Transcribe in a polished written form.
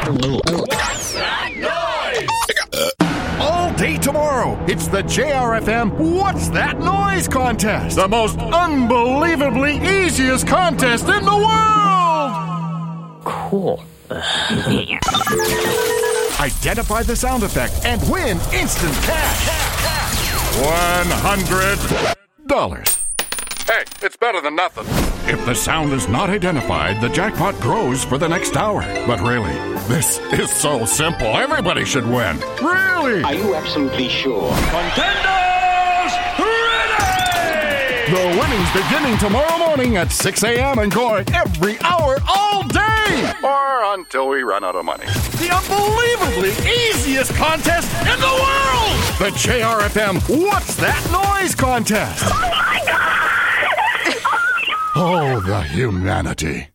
What's that noise? All day tomorrow, it's the JRFM What's That Noise contest. The most unbelievably easiest contest in the world. Cool. Identify the sound effect and win instant cash. $100. Hey, it's better than nothing. If the sound is not identified, the jackpot grows for the next hour. But really, this is so simple. Everybody should win. Really? Are you absolutely sure? Contenders, ready! The winning's beginning tomorrow morning at 6 a.m. and going every hour all day. Or until we run out of money. The unbelievably easiest contest in the world. The JRFM What's That Noise contest. Oh my God! Oh, the humanity.